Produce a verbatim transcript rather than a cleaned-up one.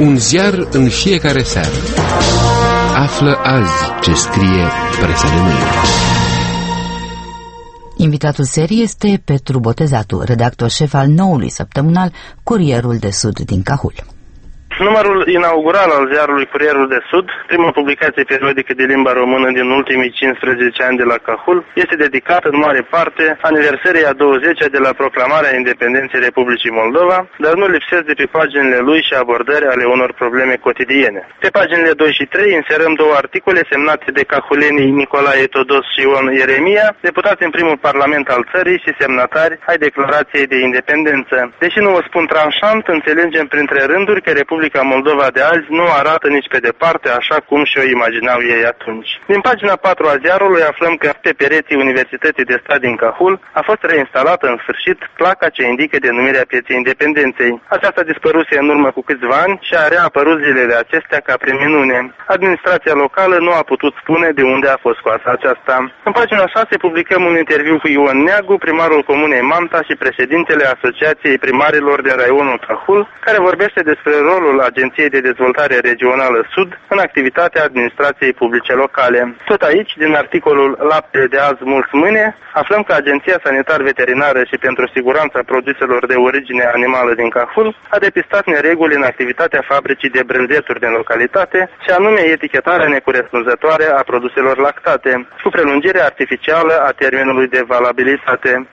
Un ziar în fiecare seară. Află azi ce scrie presa de mâine. Invitatul serii este Petru Botezatu, redactor șef al noului săptămânal Curierul de Sud din Cahul. Numărul inaugural al ziarului Curierul de Sud, prima publicație periodică de limba română din ultimii cincisprezece ani de la Cahul, este dedicat în mare parte aniversării a douăzecea de la proclamarea independenței Republicii Moldova, dar nu lipsesc de pe paginile lui și abordări ale unor probleme cotidiene. Pe paginile doi și trei inserăm două articole semnate de cahulenii Nicolae Todos și Ion Ieremia, deputați în primul parlament al țării și semnatari ai declarației de independență. Deși nu o spun tranșant, înțelegem printre rânduri că Republica Moldova de azi nu arată nici pe departe așa cum și-o imaginau ei atunci. Din pagina patru a ziarului aflăm că pe pereții Universității de Stat din Cahul a fost reinstalată în sfârșit placa ce indică denumirea Pieței Independenței. Aceasta dispăruse în urmă cu câțiva ani și a reapărut zilele acestea ca prin minune. Administrația locală nu a putut spune de unde a fost scoasă aceasta. În pagina șase publicăm un interviu cu Ion Neagu, primarul Comunei Manta și președintele Asociației Primarilor din raionul Cahul, care vorbește despre rolul Agenției de Dezvoltare Regională Sud în activitatea administrației publice locale. Tot aici, din articolul Lapte de azi, mulți mâine, aflăm că Agenția Sanitar-Veterinară și pentru Siguranța Produselor de Origine Animală din Cahul a depistat nereguli în activitatea fabricii de brânzeturi din localitate, și anume etichetarea necorespunzătoare a produselor lactate, cu prelungire artificială a termenului de valabilitate.